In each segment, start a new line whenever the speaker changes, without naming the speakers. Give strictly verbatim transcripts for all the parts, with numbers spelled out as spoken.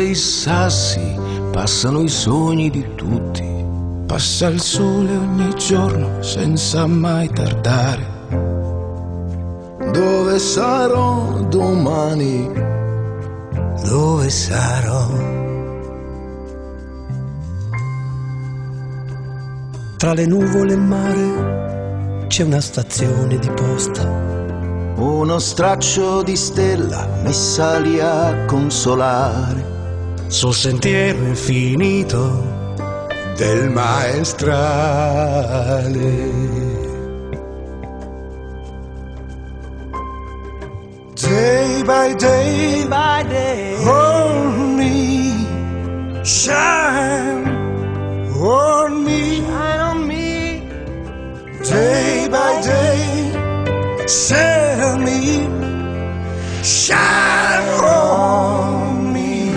i sassi, passano i sogni di tutti. Passa il sole ogni giorno senza mai tardare. Dove sarò domani? Dove sarò?
Tra le nuvole e il mare c'è una stazione di posta,
uno straccio di stella messa lì a consolare.
sul sentiero infinito
del maestrale. Day by day,
by day,
on me, shine on me,
shine on me.
day by day, shine me, shine on me.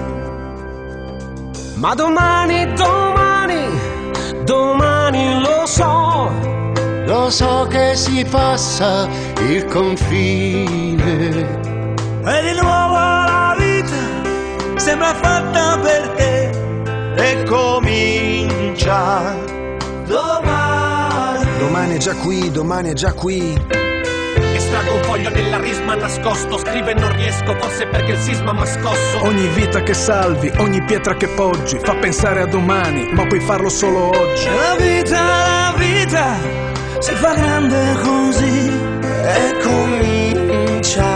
Ma domani, domani, domani lo so,
Lo so che si passa il confine
e di nuovo la vita sembra fatta per te
e comincia
domani.
Domani è già qui, domani è già qui.
Estraggo un foglio nella risma nascosto, scrivo e non riesco, forse perché il sisma m'ha scosso.
Ogni vita che salvi, ogni pietra che poggi fa pensare a domani, ma puoi farlo solo oggi.
La vita, la vita si fa grande così
E comincia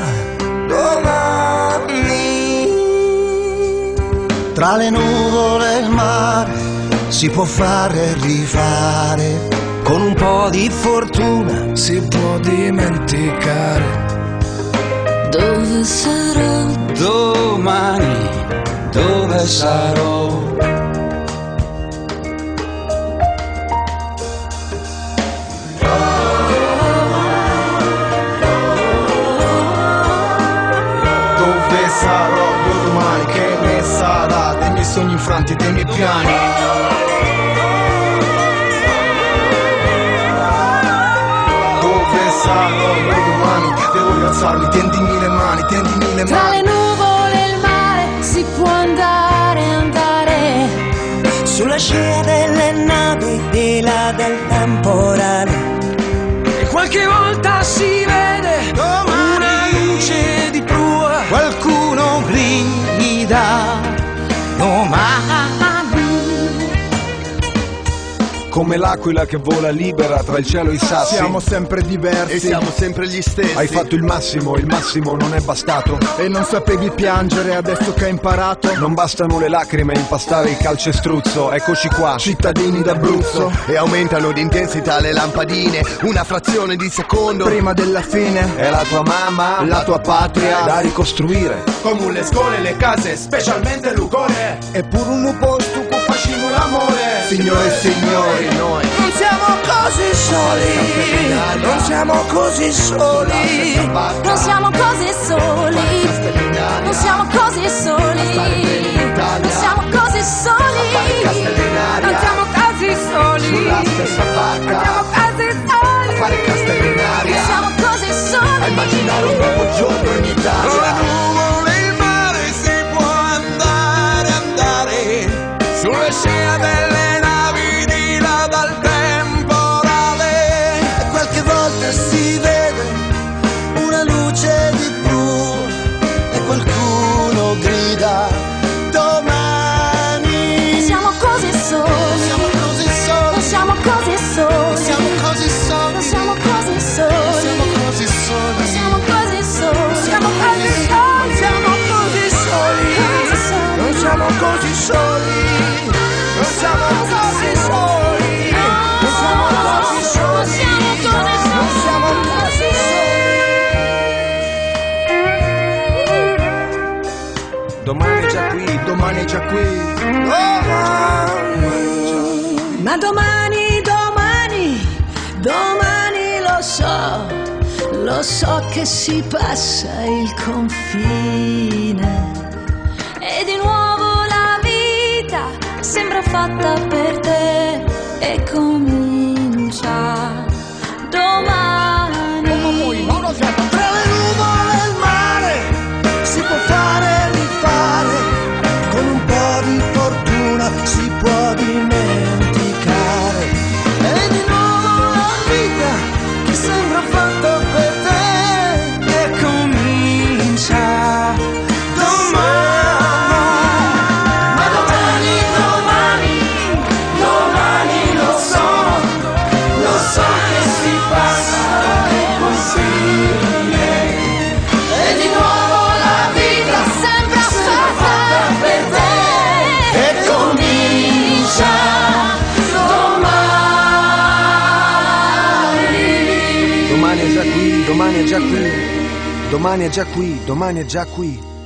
domani. Tra le nuvole e il mare si può fare e rifare, con un po' di fortuna si può dimenticare.
Dove sarò?
Domani, dove sarò? Dove sarò domani, che ne sarà dei miei sogni infranti e dei miei piani? Dove sarò domani, devo rialzarmi, tendimi le mani, tendimi le
Tra le
mani.
nuvole e il mare si può andare, andare
sulla scia delle navi di là del temporale. E qualche volta si vede una luce di prua,
Qualcuno grida domani.
Come l'aquila che vola libera tra il cielo e i sassi.
Siamo sempre diversi
e siamo sempre gli stessi. Hai fatto il massimo, il massimo non è bastato.
e non sapevi piangere adesso che hai imparato.
Non bastano le lacrime a impastare il calcestruzzo. Eccoci qua,
Cittadini d'Abruzzo,
e aumentano di intensità le lampadine. Una frazione di secondo
prima della fine,
è la tua mamma,
la tua patria,
da ricostruire.
Come le scuole, le case, specialmente Lucore.
eppure un posto che facciamo l'amore.
Signore e signori, noi
non siamo così soli, non siamo così soli,
Non siamo così soli, non siamo così soli, non siamo così soli, non siamo così soli,
sulla stessa barca,
non siamo così soli,
fare castelli in aria,
non siamo così
a
soli.
immaginare un nuovo giorno in Italia.
il mare si può andare, andare sulle scia delle navi di là dal temporale.
E qualche volta si vede una luce di blu e qualcuno grida domani.
Siamo così soli,
Siamo così
non
soli,
siamo così soli,
siamo così soli,
non siamo così
siamo
soli,
così
non
soli.
siamo così soli,
Siamo così soli, siamo così soli, non siamo così soli, non siamo così soli, non siamo così soli, non siamo così soli.
Domani è già qui, domani è già qui.
Ma domani, domani, domani lo so, lo so che si passa il confine
e di nuovo la vita sembra fatta per te e comincia domani.
Tra le nuvole e il mare si può fare e rifare, domani è già qui, domani è già qui, domani è già qui.